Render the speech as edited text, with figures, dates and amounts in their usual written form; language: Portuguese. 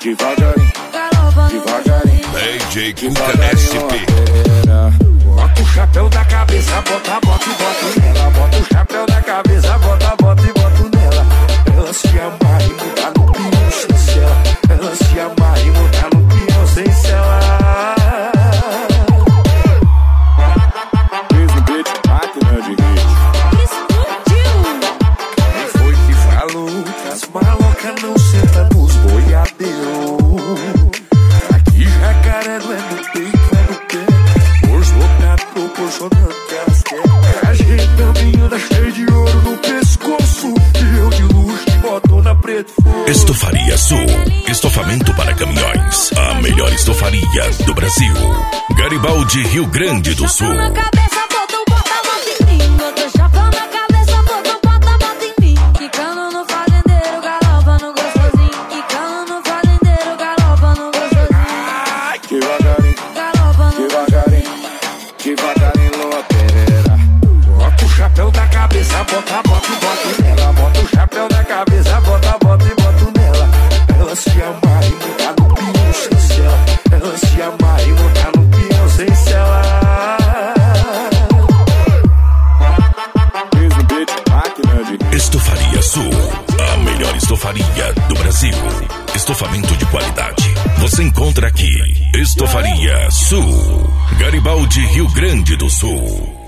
devagarinho, devagarinho. DJ Cuca SP. Bota o chapéu da cabeça, bota nela. Bota o chapéu da cabeça, bota nela. Ela se amarra e muda no pião sem cela. Ela se amarra e muda no pião sem cela. Fez um beat, máquina de hit. Quem foi que falou que as malocas não sentam nos boiadeiros? Aqui jacaré não é no peito, é no pé. Força tá proporcionando que elas querem. A gente também anda cheio de ouro no pescoço. E eu de luxo e botona preto fogo. Estofaria Sul, estofamento para caminhões. A melhor estofaria do Brasil. Garibaldi, Rio Grande do Sul. Devagarinho, lua pereira. Bota o chapéu da cabeça, bota nela. Bota o chapéu da cabeça, bota nela. Ela se amarra e muda no pião sem cela. Ela se amarra e muda no pião sem cela. Fez um beat, máquina de Estofaria Sul, a melhor estofaria do Brasil. Estofamento de qualidade você encontra aqui. Estofaria Sul, Garibaldi, Rio Grande do Sul.